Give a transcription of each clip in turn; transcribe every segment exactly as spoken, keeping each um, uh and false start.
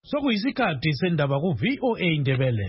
Sokuyisikhathi sendaba ku V O A Indebele.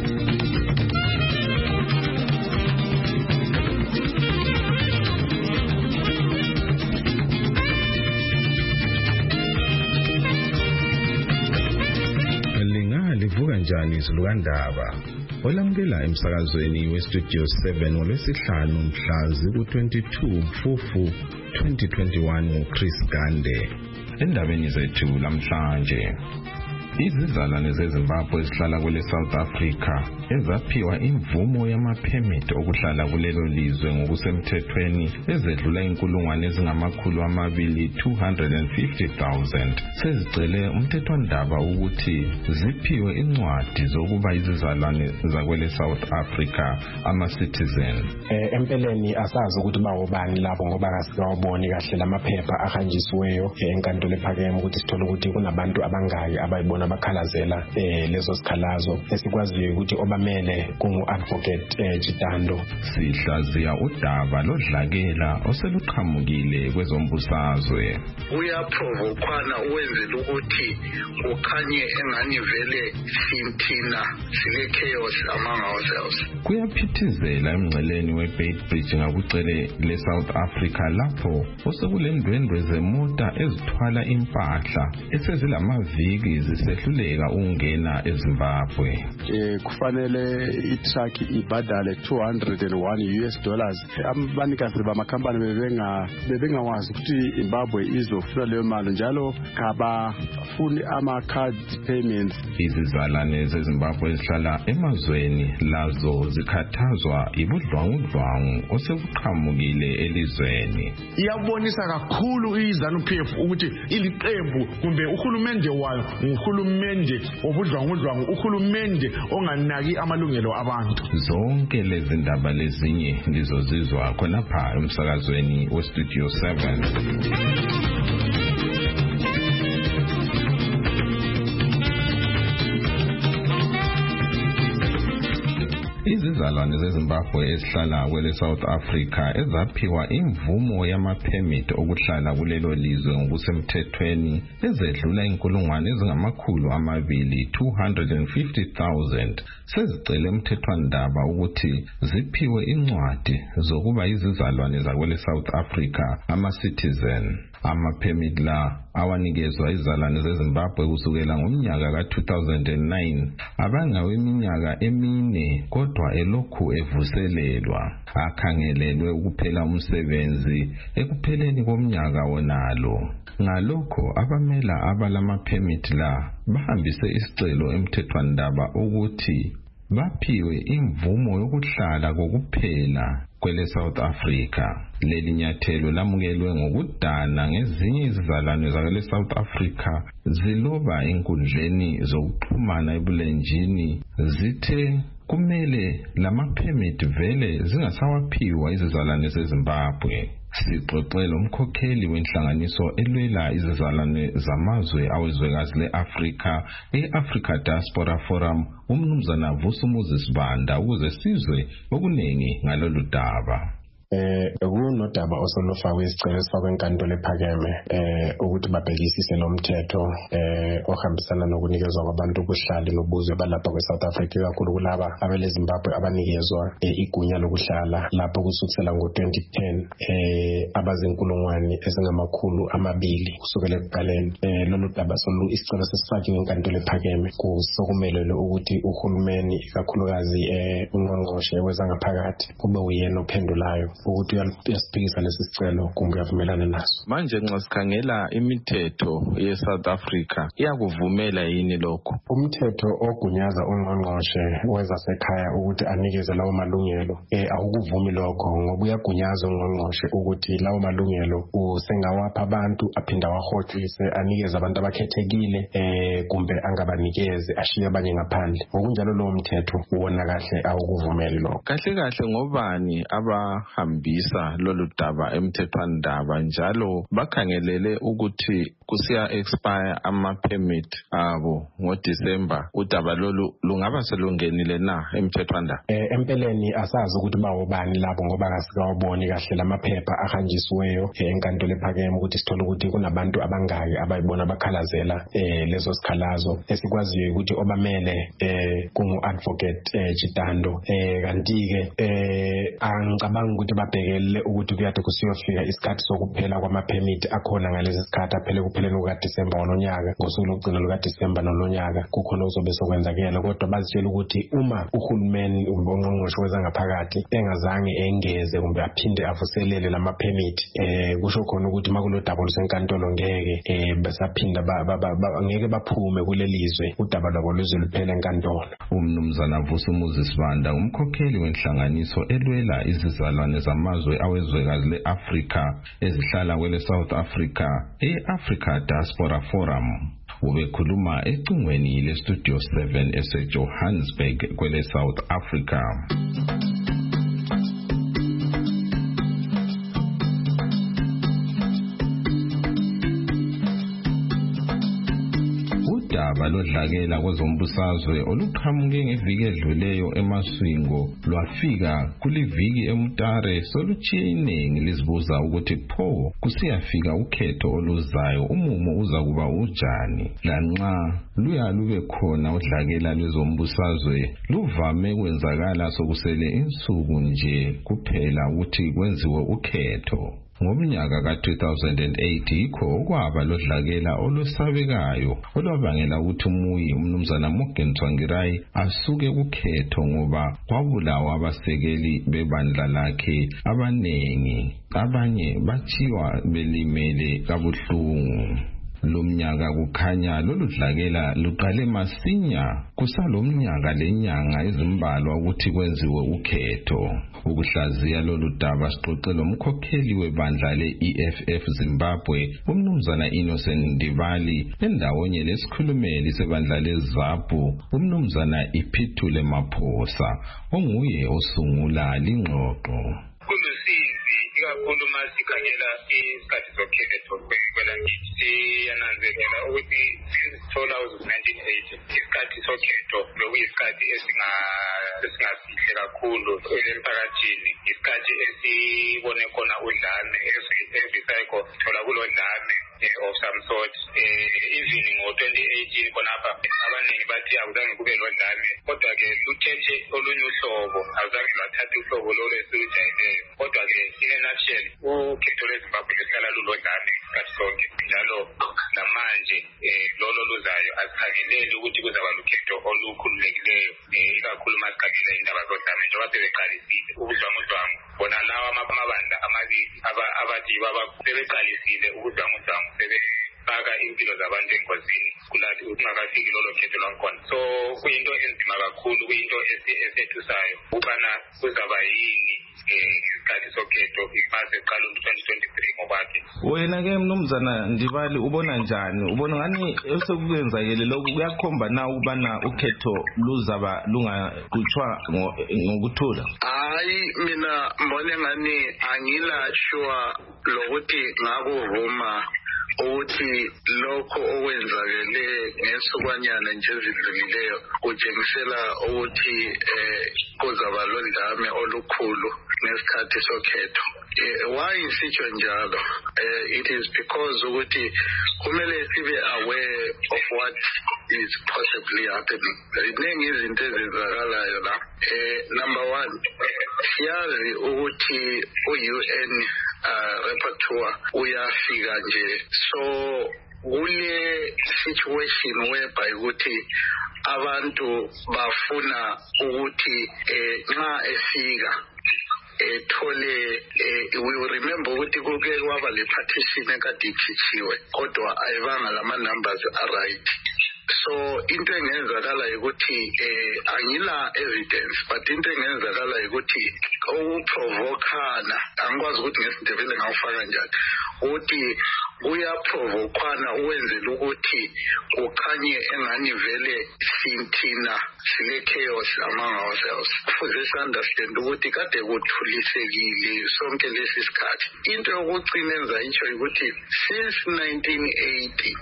Linga livuka njani izilukandaba? Olamukela emsakazweni weStudio seven ngolwesihlanu mhla ziro twenty-two Mfufu twenty twenty-one nguChris Gande. Endabeni zethu lamhlanje, izizalwane zeZimbabwe ezihlala kule South Africa ezaphiwa imvumo yamaphemiti okuhlala kulelo lizwe ngokusemthethweni ezedlula inkulungwane ezingamakhulu amabili two hundred fifty thousand sezicele umthethwandaba ukuthi ziphiwe incwadi zokuba izizalwane zakwele South Africa ama-citizen. Eh, empeleni asazi ukuthi bawobani labo ngoba kasikawaboni kahle lamaphepha ahanjisiweyo enkantolo ephakeme ukuthi sithole ukuthi kunabantu abangaki abayibona abakhalazela eh lezo sikhalazo esikwaziyo ukuthi obamele kungu-advocate eh, Chitando. Sihlaziya udaba lodlakela oseluqhamukile kwezombusazwe. Uyaprovokwana uwenzela ukuthi kukhanye engani vele sinthina sile chaos among ourselves. Kuyaphithizela emngceleni weBeitbridge ngakucele le South Africa lapho osekulendwendwe zemota ezithwala impahla esezilamaviki zisehluleka ungena eZimbabwe. Eh kufanele itruck ibadale two hundred one U S dollars. Abanikazi bamakhampani bebenga bebengawazi ukuthi Zimbabwe izofuna leyo mali njalo kabafuni ama card payments. Izizalwane zeZimbabwe ezihlala emazweni lazo zikhathazwa ibudlwangudlwangu osekuqhamukile elizweni. Iyabonisa kakhulu iZANU-P F ukuthi iliqembu kumbe uhulumende wayo uhulumende obudlwangudlwangu, uhulumende onganaki amalungelo abantu. Zonke lezi ndaba lezinye lizozizwa khonapha emsakazweni weStudio seven. Izizalwane zeZimbabwe ezihlala kwele South Africa ezaphiwa imvumo yamaphemiti okuhlala kulelo lizwe ngokusemthethweni ezedlula inkulungwane ezingamakhulu amabili two hundred fifty thousand sezicele umthethwandaba ukuthi ziphiwe incwadi zokuba izizalwane zakwele South Africa ama-citizen. Amaphemiti la awanikezwa izizalwane zeZimbabwe kusukela ngomnyaka ka two thousand nine abangaweminyaka emine kodwa elokhu evuselelwa. Akhangelelwe ukuphela umsebenzi ekupheleni komnyaka wonalo. Ngalokho abamela abalamaphemiti la bahambise isicelo emthethwandaba ukuthi baphiwe imvumo yokuhlala kokuphela kwele South Africa. Leli nyathelo lamukelwe ngokudana ngezinye izizalwane zakwele South Africa ziloba enkundleni zokuxhumana ebulenjini zithe kumele lamaphemiti vele zingasawaphiwa izizalwane zeZimbabwe. Sixoxela umkhokheli wenhlanganiso elwela izizalwane zamazwe awezwekazi le-Afrika e-Africa Diaspora Forum umnumzana Vusumuzi Banda ukuze sizwe okuningi ngalolu daba. Eh kunodaba osolofakwe isicelo esifakwe enkantolo ephakeme eh ukuthi babhekisise lo mthetho eh ohambisana nokunikezwa kwabantu ukuhlala nobuzwe balapha kweSouth Africa kakhulu kulaba abele Zimbabwe abanikezwa igunya lokuhlala lapho kusukela ngo twenty ten eh abazinkulungwane ezingamakhulu amabili kusukela ekuqaleni. Eh lolu daba solu isicelo sesifakiwe enkantolo ephakeme kusokumelele ukuthi uhulumeni kakhulukazi eh ungqongqoshe wezangaphakathi kube uyena ophendulayo ukuthi uyasiphikisa lesi sicelo kumbe uyavumelana naso. Manje nxa sikhangela imithetho ye-South Africa iyakuvumela yini lokho? Umthetho ogunyaza ungqongqoshe wezasekhaya ukuthi anikeze lawo malungelo eh awukuvumi lokho ngoba uyagunyaza ungqongqoshe ukuthi lawo malungelo usengawapha abantu aphinda wahotshise anikeze abantu abakhethekile eh kumbe angabanikeze ashiye abanye ngaphandle. Ngokunjalo lo mthetho uwona kahle awukuvumeli lokho. Kahle kahle ngobani abahambisa lolu daba emthethwandaba njalo bakhangelele ukuthi kusiya expire ama permit abo ngoDecember udaba lolu lungaba selungenile na emthethwanda? Eh empeleni asazi ukuthi bawobani labo ngoba kasikawaboni kahle lamaphepha ahanjisiweyo enkantolo ephakeme ukuthi sithola ukuthi kunabantu abangaki abayibona bakhalazela eh lezo sikhalazo. Esikwaziyo ukuthi obamele eh kungu advocate eh Chitando eh kanti ke eh angicabanga ukuthi babhekele ukuthi kuyade kusiyofika isikhathi sokuphela kwama permit akhona ngalezi sikhathi aphele kupheleni kuka December ngonyaka ngosuku lokugcina luka December nolonyaka kukhona ozobe sokwenzakela. Kodwa bazitshela ukuthi uma uhulumeni umbongqongqosho wezangaphakathi engazange engeze kumbe aphinde avuselele lama permit eh kusho khona ukuthi makulo double senkantolo ngeke eh besaphinda ngeke baphume kulelizwe udaba lwabo luzwe luphele enkantolo. Umnumzana Vusumuzi Sibanda umkhokheli wenhlanganiso elwela izizalwane zamazwe awezwekazi leAfrika ezihlala kwele South Africa e-Africa Diaspora Forum. Ubekhuluma ecingweni le Studio seven ese-Johannesburg kwele South Africa. Udaba lodlakela kwezombusazwe oluqhamuke ngeviki edluleyo eMaswingo lwafika kuliviki eMutare soluchiye iningi lizibuza ukuthi pho kusiyafika ukhetho oluzayo umumo uza kuba ujani. Lanxa luya lube khona udlakela lwezombusazwe luvame kwenzakala sokusele insuku nje kuphela ukuthi kwenziwe ukhetho. Ngomnyaka ka two thousand eight ikho kwaba lodlakela olusabekayo olwabangela ukuthi umuyi umnumzana Morgan Tsvangirai asuke kukhetho ngoba kwabulawa abasekeli bebandla lakhe abanengi, abanye bachiwa belimele kabuhlungu. Lomnyaka kukhanya lolu dlakela luqale masinya kusalomnyaka lenyanga ezimbalwa ukuthi kwenziwe ukhetho. Ukuhlaziya lolu daba sixoxela umkhokheli webandla le-E F F Zimbabwe umnumzana Innocent Ndibali endawonye lesikhulumeli sebandla leZAPU umnumzana Iphithule Maphosa onguye osungula lingxoxo. Kulusizi ikakhulu masikhangela isikhathi sokhetho kwelakithi siyananzelela ukuthi since two thousand eighty isikhathi sokhetho bekuyisikhathi esingasihle kakhulu emphakathini, isikhathi esibone khona udlame every cycle thola kulo dlame of some sort. Even ngo twenty eighteen khonapha abaningi bathi akuzange kube lo dlame, kodwa ke luthethe olunye uhlobo, azange lwathatha uhlobo lolo esilujayeleyo. Kodwa ke in a nutshell ukhetho lweZimbabwe luhlala lulo dlame isikhathi sonke njalo namanje lolo luzayo asikhangeleli ukuthi kuzaba lukhetho olukhululekileyo, ikakhulu masikhangela indaba zodlame njengoba sebeqalisile ubudlwangudlwangu. Bona lawa amabandla amabili abathi baba sebeqalisile ubudlwangudlwangu sebefaka impilo zabantu engozini kulathi ungakafiki lolo khetho lwakhona. So kuyinto enzima kakhulu, kuyinto esethusayo ukubana kuzaba yini isikhathi sokhetho ipase qala twenty twenty-three ngokwakhe. Wena ke mnumzana Ndibali ubona njani? Ubona ngani esekuyenzakele lokhu kuyakhomba na ukubana ukhetho luzaba lungaqhutshwa ngokuthula? Hayi, mina mbone ngani angila sure lokuthi ngakuvuma ukuthi lokho okwenzakele ngesukwanyana nje ezidlulileyo kutshengisela ukuthi eh kuzaba lodlame olukhulu ngesikhathi sokhetho. Why isitsho njalo? It is because ukuthi kumele sibe aware of what is possibly happening. Ziningi izinto ezenzakalayo la. Number one, siyazi ukuthi u-U N uh, rapporteur uyafika nje, so kule situation whereby ukuthi abantu bafuna ukuthi nxa efika ethole we will remember ukuthi kuke kwaba le partition ekade ikhitshiwe kodwa ayibanga lama numbers are right. So into engenzakala ukuthi eh angila evidence, but into engenzakala ukuthi ukuprovokana angikwazi ukuthi ngesindebele ngawufaka njani ukuthi kuyaprovokwana uwenzela ukuthi kukhanye engani vele sinthina sile chaos among ourselves. Kufuze si-understand ukuthi kade kuthulisekile sonke lesi sikhathi. Into yokucina enza itsho ukuthi since nineteen eighty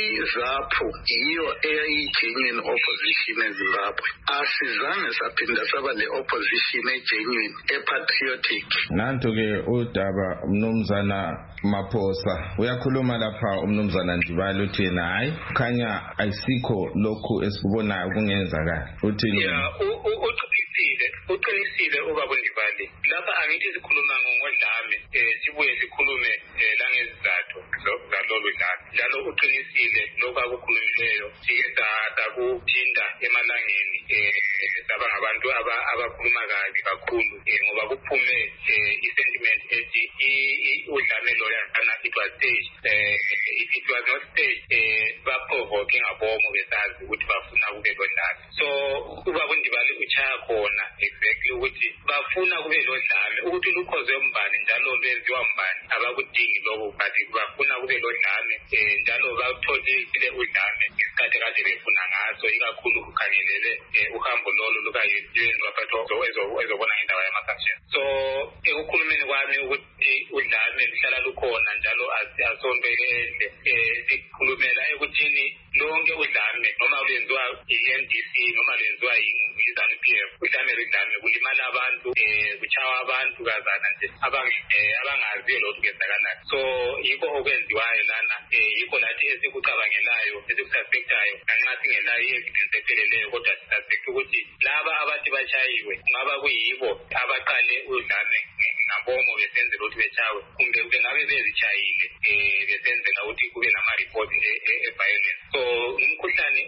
iZAPU yiyo eyayi-genuine opposition eZimbabwe. Asizange saphinda saba le-opposition e-genuine, e-patriotic. Nanto-ke udaba umnumzana Maphosa uyakhuluma lapha umnumzana Ndibali uthi yena hayi khanya ayisikho lokhu esikubonayo kungenzakala. Uthi yeah, uqinisile uqinisile ubaba Ndibali. Lapha angithi sikhuluma ngodlame eh sibuye sikhulume langezizathu zalolu dlame. Njalo uqinisile lokho akukhulumileyo sike sakuthinta emalangeni eh saba ngabantu abakhuluma kabi kakhulu ngoba kuphume i-sentiment ethi udlame lo yana it was staged. It was not staged. Baprovoke ngabomo besazi ukuthi bafuna kube lodlame. So ubaba Ndibali uchaya khona exactly ukuthi bafuna kube lodlame ukuthi lukhozwe mbani njalo lwenziwa mbani abakudingi lokho but bafuna kube lodlame njalo batholile udlame isikhathi kade befuna ngaso ikakhulu ukukhangelele uhambo lolo lukayenzwa phatho ezobona indawo yamakhasheni. So ekukhulumeni kwami ukuthi udlame lihlala lukhona njalo asonto enhle sikhulumela ekuthini lonke udlame noma lwenziwa i-M D C noma lwenziwa yi-ZANU P F udlame ludlame kulimala abantu kuchawa abantu kazana nje abangaziyo lokho kwenzakalayo. So yikho okwenziwayo lana yikho lathi esikucabangelayo esikususpectayo nxa singelayo i-evidence epheleleyo kodwa sisuspect ukuthi laba abathi bachayiwe ngaba kuyibo abaqale udlame ngabomo besenzela ukuthi bechawe kumbe bengabe bezichayile besenzela ukuthi kube nama-report e-violence. So umkhuhlane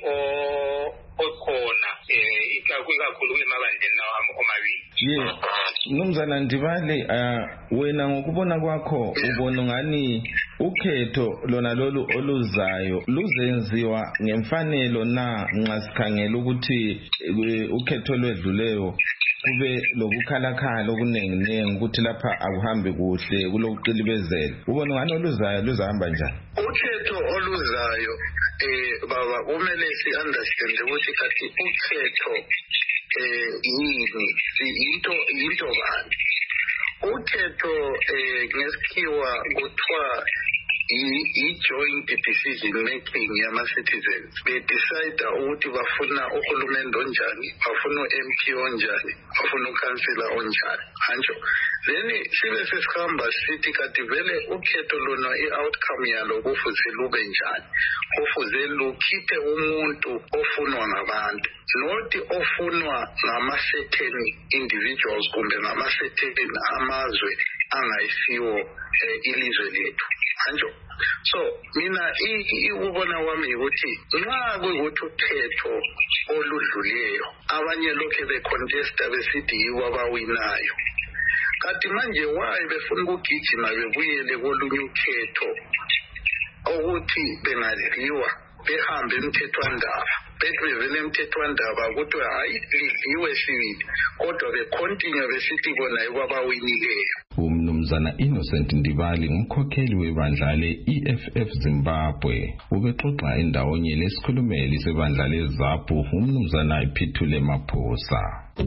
okhona ikakhulu emabandleni lawo omabili. Ye Mnumzana Ndibali, wena ngokubona kwakho ubona ngani ukhetho lona lolu oluzayo luzenziwa ngemfanelo na nxa sikhangela ukuthi ukhetho lwedluleyo kube lokukhalakhala okunenginengi ukuthi lapha akuhambe kuhle kulokuqilibezela? Ubona ngani oluzayo luzahamba njani? Ukhetho oluzayo eh baba kumele si-understand ukuthi kathi ukhetho eh yini into into bani. Ukhetho eh ngesikhiwa kuthiwa i-joint decision making yama-citizens. Be-decide ukuthi bafuna uhulumende onjani, bafuna u-M P onjani, bafuna ukhansila onjani. Hanjo. Then sibe sesihamba sithi kati vele ukhetho lona i-outcome yalo kufuze lube njani. Kufuze lukhiphe umuntu ofunwa ngabantu. Not ofunwa ngama-certain individuals kumbe ngama-certain amazwe angayisiwo ilizwe lethu. Hanjo. So mina ubona wami ukuthi nxa kuyikuthi ukhetho oludluleyo abanye lokhe becontesta besithi yibo abawinayo, kanti manje wayi befuna ukugijima bebuyele kolunye ukhetho ukuthi bengadliwa behambe emthethwandaba bethi bevele emthethwandaba ukuthi hayi lidliwe sibili kodwa becontinue besithi kona yibo abawinileyo. Umnumzana Innocent Ndibali ngumkhokheli webandla le-E F F Zimbabwe ubexoxa endawonye lesikhulumeli sebandla leZAPU umnumzana Phithule Maphosa.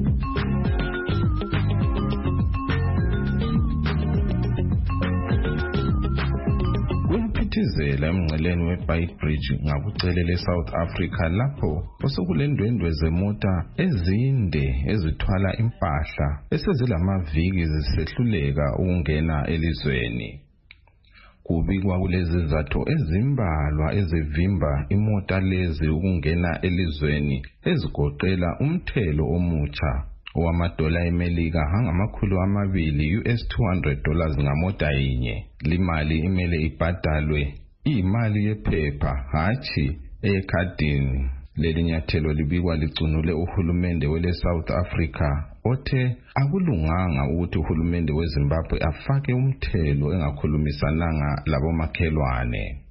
Kuyaphithizela emngceleni weBeitbridge ngakucelele South Africa lapho osekulendwendwe zemota ezinde ezithwala impahla esezilamaviki zisehluleka ukungena elizweni. Kubikwa kulezi zatho ezimbalwa ezivimba imota lezi ukungena elizweni ezigoqela umthelo omutsha owamadola eMelika angamakhulu amabili U S two hundred dollars ngamota yinye. Limali imele ibhadalwe imali yephepha hachi ekhadini. Leli nyathelo libikwa licunule uhulumende wele South Africa othe akulunganga ukuthi uhulumende weZimbabwe afake umthelo engakhulumisananga labomakhelwane.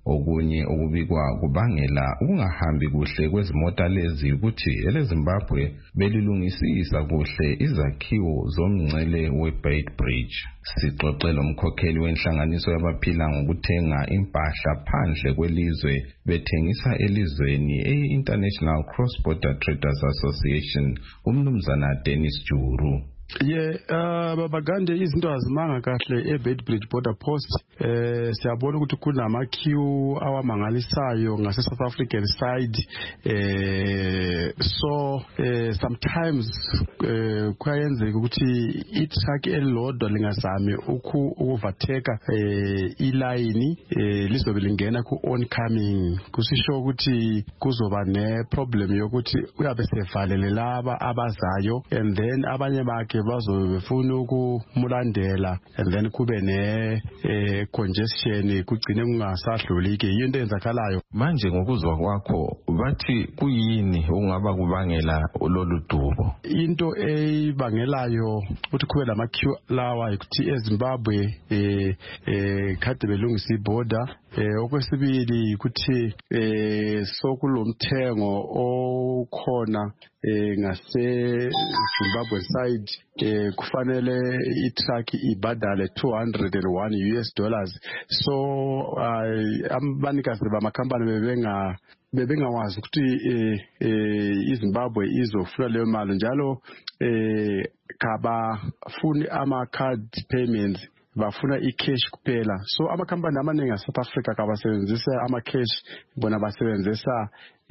Okunye okubikwa kubangela ukungahambi kuhle kwezimota lezi ukuthi eleZimbabwe belilungisisa kuhle izakhiwo zomngcele weBeitbridge. Sixoxela umkhokheli wenhlanganiso yabaphila ngokuthenga impahla phandle kwelizwe bethengisa elizweni e-International Cross Border Traders Association, umnumzana Dennis Juru. Yeah, uh babagande izinto azimanga kahle eBeitbridge border post. Eh siyabona ukuthi kunama queue awamangalisayo ngase South African side. Eh so eh sometimes eh kuyenzeka ukuthi itruck elilodwa lingazame ukhu ukuvateka eh iline eh lizobe lingena ku oncoming. Kusisho ukuthi kuzoba ne problem yokuthi uyabe sevalele laba abazayo and then abanye bakhe bazobefuna ukumulandela and then kube ne eh, congestion kugcine kungasadlulike into enzakalayo manje. Ngokuzwa kwakho bathi kuyini ungaba kubangela lolu dubo? Into eyibangelayo ukuthi kube lama queue lawa ukuthi eZimbabwe eh eh kade belungisa iborder. Eh okwesibili ukuthi eh sokulomthengo okhona eh ngase Zimbabwe side eh kufanele itruck ibadale two hundred one U S dollars. So abanikazi bamakhampani bebenga bebengawazi ukuthi eh eh iZimbabwe izofuna leyo mali njalo eh kaba funi ama card payments bafuna i-cash kuphela. So amakhampani amaningi eSouth Africa kabasebenzisa ama-cash, bona basebenzisa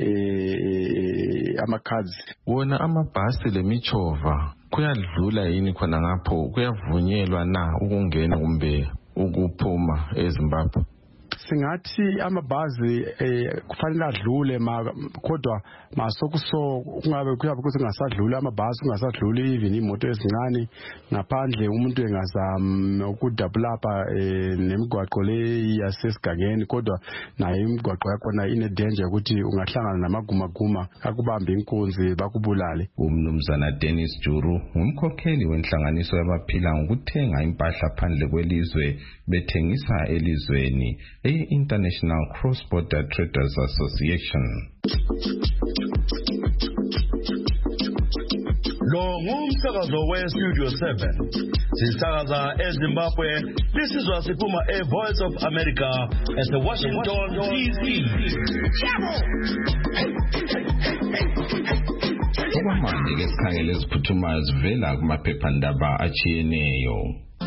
eh ama-cards. Wona amabhasi lemichova kuyadlula yini khona ngapho? Kuyavunyelwa na ukungena kumbe ukuphuma eZimbabwe? Singathi amabhazi eh kufanele adlule kodwa masokuso kungabe kuyabe kuthi ngasadlula amabhasi ungasadluli even imoto ezincane ngaphandle umuntu engazama ukudevelopa eh nemigwaqo le yasesigangeni, kodwa nayo imigwaqo yakhona ine danger ukuthi ungahlangana namagumaguma akubambe inkunzi bakubulale. Umnumzana Dennis Juru ngumkhokheli wenhlanganiso yabaphila ngokuthenga impahla phandle kwelizwe bethengisa elizweni e-International Cross Border Traders Association. Lo ngumsakazo we-Studio seven. Sisakaza eZimbabwe. Lisizwa siphuma e-Voice of America ese-Washington D C. Okwamanje ke sikhangele eziphuthumayo zivela kumaphephandaba atshiyeneyo.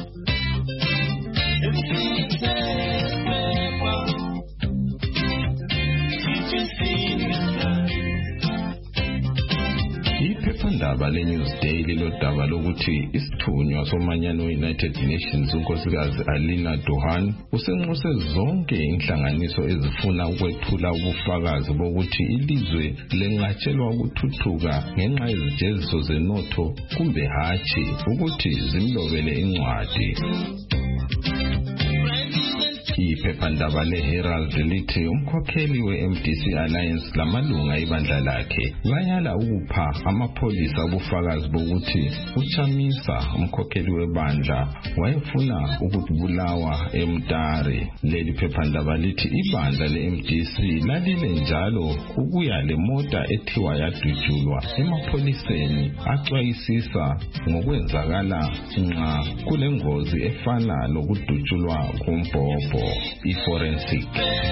Iphephandaba leNewsday lilodaba lokuthi isithunywa somanyano United Nations unkosikazi Alina Duhan usenxuse zonke inhlanganiso ezifuna ukwethula ubufakazi bokuthi ilizwe lenqatshelwa ukuthuthuka ngenxa yezijeziso zenotho kumbe hatshi ukuthi zimlobele incwadi. Iphephandaba leHerald lithi umkhokheli we-M D C Alliance lamalunga ibandla lakhe bayala ukupha amapholisa ubufakazi bokuthi uChamisa umkhokheli webandla wayefuna ukubulawa eMtare. Leli phephandaba lithi ibandla le-M D C lalile njalo ukuya le mota ethiwa yadutshulwa emapholiseni axwayisisa ngokwenzakala nxa kulengozi efana lokudutshulwa kumbhobho. I-forensic.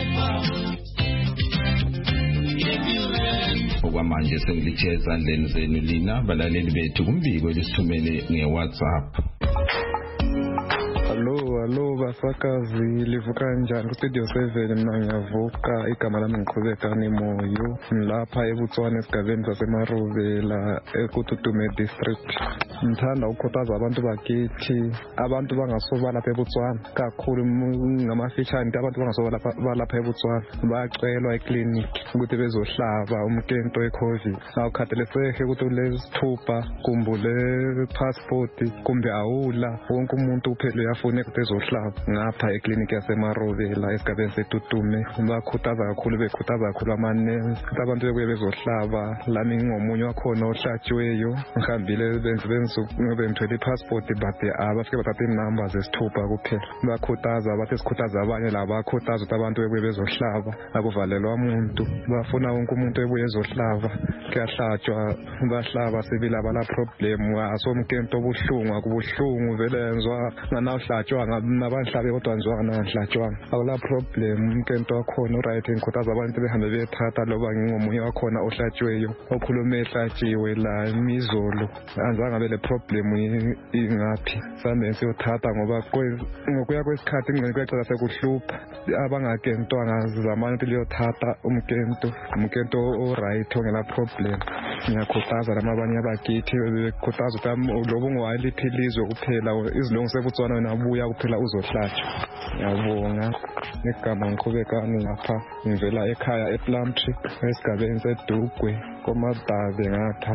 Okwamanje sengilitshe ezandleni zenu lina balaleli bethu kumbiko lisithumele nge-WhatsApp. Hello, hello basakazi, livuka njani ku Studio seven? Mina ngiyavuka, igama lami ngiqhubeka nemoyo, ngilapha eBotswana esigabeni saseMaruvela eKututume district. Ngithanda ukukhuthaza abantu bakithi, abantu bangasoba lapha eBotswana kakhulu ngamafishane, abantu bangasoba lapha eBotswana bayacelwa eclinic ukuthi bezohlaba umkento weCovid. Awukhathaliseki ukuthi ulesithupha kumbe le passport kumbe awula, wonke umuntu uphele yafuna ukuthi ezohlaba. ngapha eklinikhi yaseMarovela esigabeni seTutume. Bakhuthaza kakhulu bekhuthaza kakhulu amanesi ukuthi abantu bebuye bezohlaba. Lami ngingomunye wakhona ohlatshiweyo, ngihambile benze bengithwele i-passport but abafike bathatha inamba zesithupha kuphela. Bakhuthaza bathi sikhuthaza abanye laba bakhuthaza ukuthi abantu bebuye bezohlaba, akuvalelwa umuntu. Bafuna wonke umuntu ebuye ezohlaba, kuyahlatshwa, bahlaba sibili abala problem. Asomkento obuhlungu akubuhlungu vele yenzwa ngana uhlatshwa nabanhlabe kodwa nzwa ngana nhlatshwa. Awula problem umkento wakhona uright. Ngikhuthaza abantu behambe bethatha loba ngingomunye wakhona ohlatshiweyo okhuluma ehlatshiwe la imizolo. Anzange abe le problem ingaphi. Same siyothatha ngoba ngokuya kwesikhathi ingcene kuyacela sekuhlupha. Abangakentwanga zamani ukuthi liyothatha umkento umkento oright ongela problem. Ngiyakhuthaza lamabanye abakithi bekhuthaza ukuthi lobo ngwaliphilizwe kuphela izilungu sebutswana wena buya kuphela uzohlatshwa. Ngiyabonga igama ngiqhubekani lapha ngivela ekhaya ePlumtree esigabeni seDugwe koMadabe ngapha.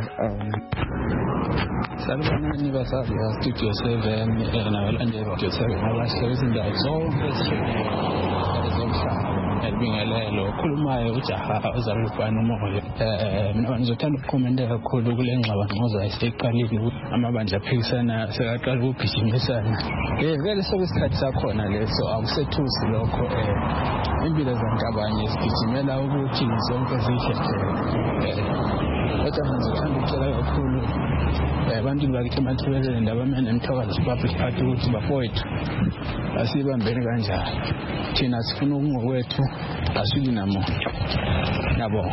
Salubonani basazi ya Studio seven nabalandeli ba Studio seven abahleli izindawo zonke ezomhlaba. Elibingelelo khulumayo ujaha ozalufana umoya. Eh mina ngizothanda ukukhomenta kakhulu kule ngxaba ngoza iseqalile amabandla aphikisana sekaqala ukugijimisana. Eh vele sokusikhathi sakhona leso akusethusi lokho eh impilo zankabanye sigijimela ukuthi zonke zihle. Eh kodwa ngizothanda ukucela kakhulu abantu bakithi emathubeleni ndabamene emthokazi public party ukuthi bafowethu asibambeni kanjalo. Thina sifuna ukungokwethu asuli namuntu. Yabo.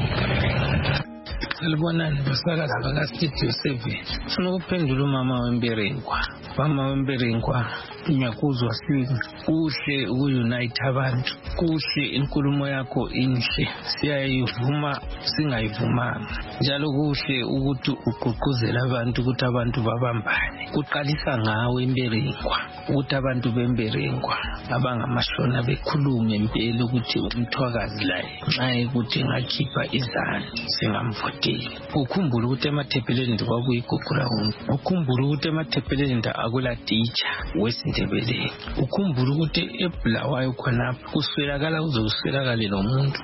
Salibonani basakazi baka Studio seven. Funa ukuphendula umama weMberenkwa. Mama weMberenkwa ngiyakuzwa sini. Kuhle ukunite abantu. Kuhle inkulumo yakho inhle. Siyayivuma singayivumanga. Njalo kuhle ukuthi uguquzela abantu ukuthi abantu babambane. Kuqalisa ngawe eMberenkwa. Ukuthi abantu beMberenkwa abangamashona bekhulume impela ukuthi umthwakazi la nxa ukuthi ngakhipha izandla singamvotela. Ukhumbula ukuthi emathepeleni kwakuyiguqula umuntu. Ukhumbula ukuthi emathepeleni akula teacher wesindebeleni. Ukhumbula ukuthi eBulawayo khonapha kuswelakala uzoswelakala lo muntu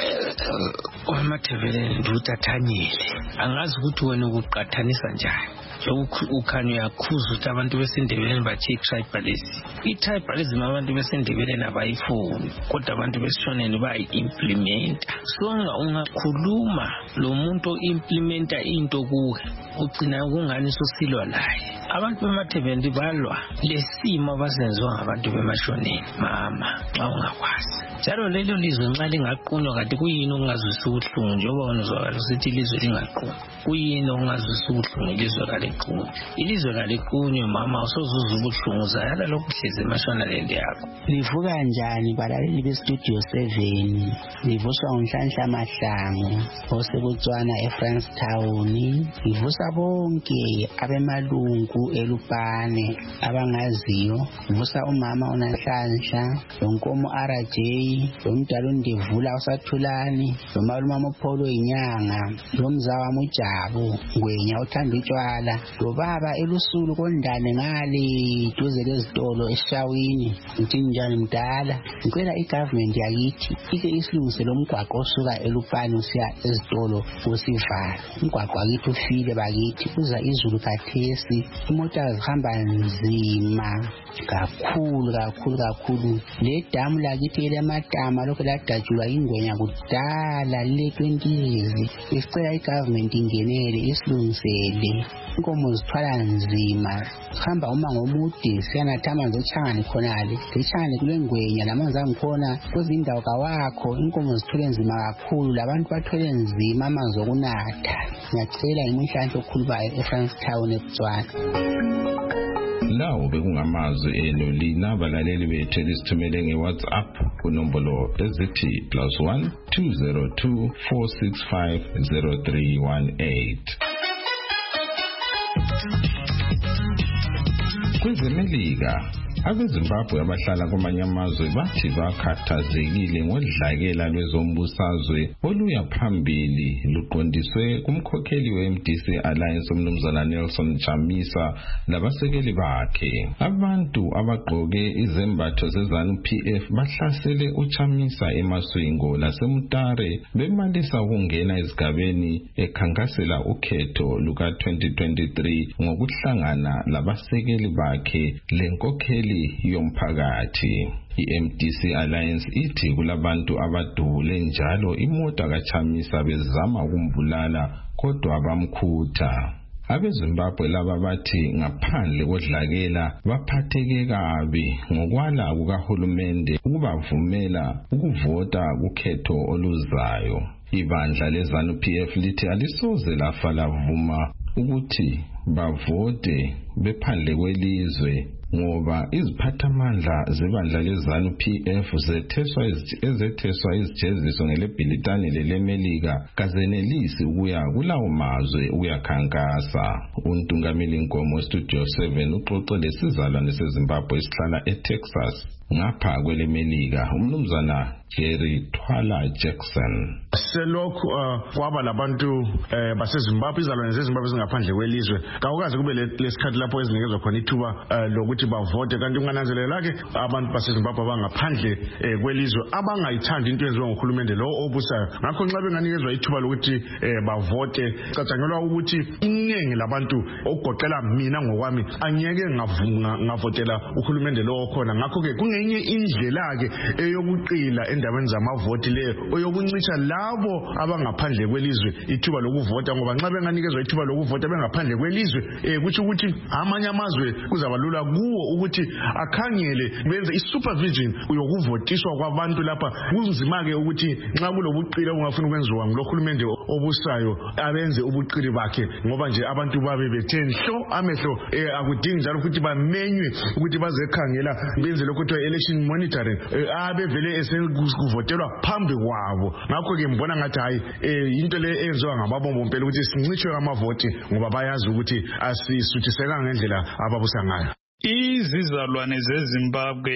emathepeleni ndutathanyele. Angazi ukuthi wena ukuqathanisa njani. Ukhanya yakhuza ukuthi abantu besindebeleni bathi tribalism. I-tribalism abantu besindebeleni abayifuni kodwa abantu besishoneni bayi-implementa. So ungakhuluma lo muntu implementa into kuwe ugcina kungani sosilwa naye. Abantu bemathebeni balwa lesimo abasenziwa ngabantu bemashoneni mama xa ungakwazi. Njalo lelo lizwe nxa lingaqunywa kanti kuyini ongazwisa ubuhlungu njengoba unozwakala usithi ilizwe lingaqunywa. Kuyini ongazwisa ubuhlungu ilizwe kaliqunywa. Ilizwe kaliqunywa mama usozuza ubuhlungu zayala lokuhleze emashonaleni yakho. Livuka kanjani balaleli beStudio seven? Livuswa unhlanhla mahlangu osebutswana eFrankstown. Livusa bonke abemalungu eLupane abangaziyo. Livusa umama uNhlanhla, lonkomo R J, lomdala uNdevula uSathulani, lomaluma mopholo inyanga, lomzawa mujabu ngwenya uthanda utshwala, lobaba elusulu kondane ngale duze lezitolo eShawini. Ngithi njani mdala? Ngicela igovernment yakithi ike isilungisele umgwaqo osuka eLupane usiya ezitolo kusivalo. Umgwaqo wakithi ufile bakithi kuza izulu kathesi. Imota zihamba nzima kakhulu kakhulu kakhulu. Le damu lakithi elematama lokho ladajulwa ingwenya kudala le twenty years. Isicela igovernment ingenele isilungisele. Inkomo zithwala nzima hamba umango omude siyanatha amanzi ochangane khonale. Lechangane kule ngwenya lamanzi angikhona kwezindawo kawakho. Inkomo zithwele nzima kakhulu labantu bathwele nzima amanzi okunatha. Ngiyacela imuhlanhla okhulubayo eFrankstown eButswana. Lawo bekungamazwi eno lina balaleli bethu lisithumele ngeWhatsApp kunombolo ezithi plus one two zero two four six five zero three one eight. KwezeMelika abeZimbabwe abahlala kwamanye amazwe bathi bakhathazekile ngodlakela lwezombusazwe oluya phambili luqondiswe kumkhokheli we-M D C Alliance umnumzana Nelson Chamisa labasekeli bakhe. Abantu abagqoke izembatho zeZANU P F bahlasele uChamisa eMaswingo laseMutare bemalisa ukungena ezigabeni ekhankasela ukhetho luka twenty twenty-three ngokuhlangana labasekeli bakhe lenkokheli yomphakathi. I-M D C Alliance ithi kulabantu abadubule njalo imota kaChamisa bezama ukumbulala kodwa bamkhutha. AbeZimbabwe laba bathi ngaphandle kodlakela baphatheke kabi ngokwala kukahulumende ukubavumela ukuvota kukhetho oluzayo. Ibandla leZANU P F lithi alisoze lafa lavuma ukuthi bavote bephandle kwelizwe ngoba iziphathamandla zebandla leZANU P F zetheswa ezetheswa izijeziso ngelebhilitani lelemelika kazenelisi ukuya kulawo mazwe uyakhankasa. Untungameli Nkomo Studio seven uxoxe lesizalwane seZimbabwe esihlala eTexas ngapha kwelemelika umnumzana Jerry Twala Jackson. Selokhu kwaba labantu baseZimbabwe izalwane zeZimbabwe zingaphandle kwelizwe kawukaze kube lesikhathi lapho ezinikezwa khona ithuba lokuthi bavote kanti ungananzelela ke abantu baseZimbabwe abangaphandle kwelizwe abangayithandi into eyenziwa nguhulumende lo obusayo. Ngakho nxa benganikezwa ithuba lokuthi bavote catshangelwa ukuthi iningi labantu okugoqela mina ngokwami angeke ngavotela uhulumende lo okhona. Ngakho ke kungenye indlela ke eyokuqila endaweni zamavoti leyo oyokuncitsha labo abangaphandle kwelizwe ithuba lokuvota ngoba nxa benganikezwa ithuba lokuvota bengaphandle kwelizwe kuthi ukuthi amanye amazwe kuzabalula kuwo ukuthi akhangele benze isupervision yokuvotiswa kwabantu lapha. Kunzima ke ukuthi nxa kulobuqili ongafuna ukwenziwa ngulohulumende obusayo abenze ubuqili bakhe ngoba nje abantu babe bethe nhlo amehlo akudingi njalo ukuthi bamenywe ukuthi bazekhangela benze lokho kuthiwa election monitoring abevele esekuvotelwa phambi kwabo. Ngakho ke mbona ngathi hayi into le enziwa ngamabombo mpela ukuthi sincitshwe amavoti ngoba bayazi ukuthi asisuthiseka ngendlela ababusa ngayo. Izizalwane zeZimbabwe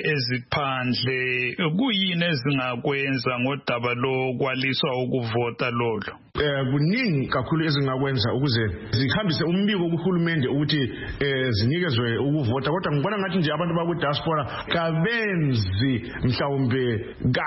eziphandle kuyini ezingakwenza ngodaba lokwaliswa ukuvota lolo? Eh kuningi kakhulu ezingakwenza ukuze zihambise umbiko kuhulumende ukuthi zinikezwe ukuvota kodwa ngibona ngathi nje abantu baku diaspora kabenzi mhlawumbe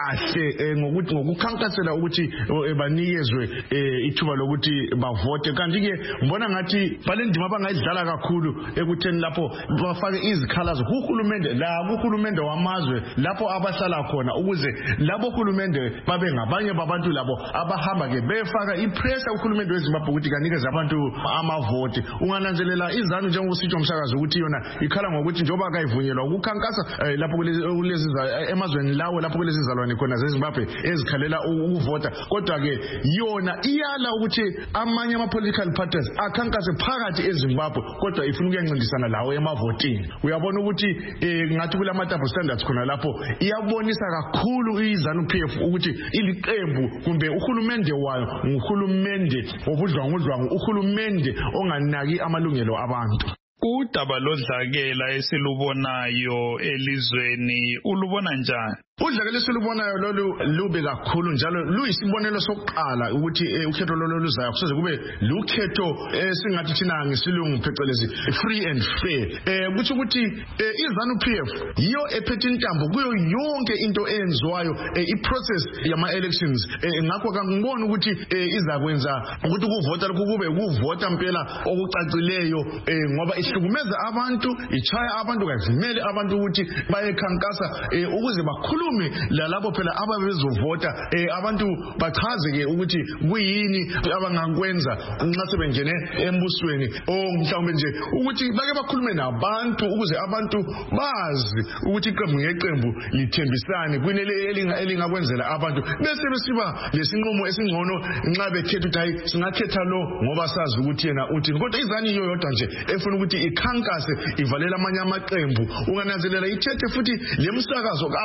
kahle ngokuthi ngokukhankasela ukuthi banikezwe ithuba lokuthi bavote. Kanti ke ngibona ngathi balendima bangayidlala kakhulu ekutheni lapho bafake izikhalazo kuhulumende la kuhulumende wamazwe lapho abahlala khona ukuze labo hulumende babe ngabanye babantu labo abahamba ke befaka ipressure kuhulumende weZimbabwe ukuthi kanikeze abantu amavoti. Ungananzelela iZANU njengositsho umsakazo ukuthi yona ikhala ngokuthi njoba akayivunyelwa ukukhankasa lapho kulezi emazweni lawo lapho kulezi izalwane khona zeZimbabwe ezikhalela ukuvota kodwa ke yona iyala ukuthi amanye ama political parties akhankase phakathi eZimbabwe kodwa ifuna ukuyancindisana lawo emavotini. Uyabona ukuthi ngathi kulama double standards khona lapho iyabonisa kakhulu iZANU P F ukuthi iliqembu kumbe uhulumende wayo nguhulumende obudlwangudlwangu uhulumende onganaki amalungelo abantu. Udaba lodlakela esilubonayo elizweni ulubona njani? Udlakela esilubonayo lolu lube kakhulu njalo luyisibonelo sokuqala ukuthi ukhetho lolu luzayo kusoze kube lukhetho esingathi thina ngesilungu phecelezi free and fair. Eh kuthi ukuthi iZANU P F yiyo ephethe intambo kuyo yonke into eyenziwayo iprocess yama elections. Ngakho ngibona ukuthi izakwenza ukuthi ukuvota lokhu kube ukuvota impela okucacileyo ngoba ihlukumeza abantu ichaya abantu kazimele abantu ukuthi bayekhankasa ukuze bakhulu lalabo phela ababezovota abantu bachazeke ukuthi kuyini abangakwenza nxa sebengene embusweni mhlawumbe nje ukuthi bake bakhulume nabantu ukuze abantu bazi ukuthi iqembu ngeqembu lithembisane kwinele elingakwenzela abantu bese besiba lesinqumo esingcono nxa bekhetha ukuthi hayi singakhetha lo ngoba sazi ukuthi yena uthi kodwa iZANU iyo yodwa nje efuna ukuthi ikhankase ivalela amanye amaqembu. Ungananzelela ithethe futhi lemsakazo akula amanye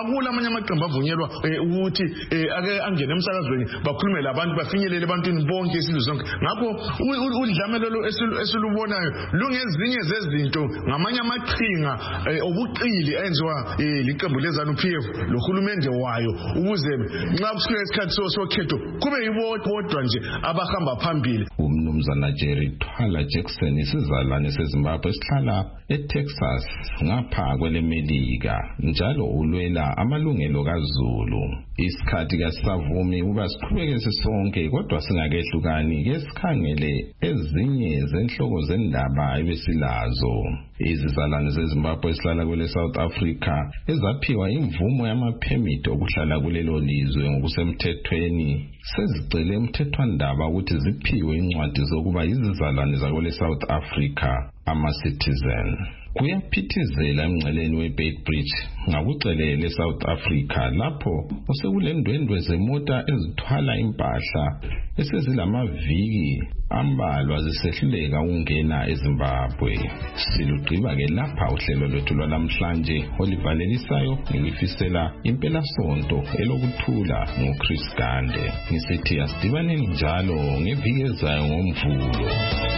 amaqembu avunyelwa ukuthi ake angene emsakazweni bakhulume labantu bafinyelele ebantwini bonke isizwe sonke. Ngakho udlamelelo esilubonayo lungezinye zezinto ngamanye amaqhinga obuqili enziwa liqembu lezanu P F lohulumende wayo ukuze nxa kusukela isikhathi sokhetho kube yibodwa nje abahamba phambili. Umnumzana Jerry Thwala Jackson isizalwane seZimbabwe esihlala eTexas ngapha kwelemelika njalo ulwela amalungelo kaZulu. Isikhathi kasavumi uba siqhubeke sisonke kodwa singakehlukani ke sikhangele ezinye zenhloko zendaba ebesilazo. Izizalwane zeZimbabwe esihlala kwele South Africa ezaphiwa imvumo yamaphemiti okuhlala kulelo lizwe ngokusemthethweni sezicele umthethwandaba ukuthi ziphiwe incwadi zokuba izizalwane zakwele South Africa ama-citizen. Kuyaphithizela emngceleni weBeitbridge ngakucelele South Africa lapho osekulendwendwe zemota ezithwala impahla esezilamaviki ambalwa zisehluleka ukungena eZimbabwe. Silugqiba ke lapha uhlelo lwethu lwanamhlanje olivalelisayo ngilifisela impela sonto elokuthula ngoChris Gande. Ngisithi asidibaneni njalo ngeviki ezayo ngoMvulo.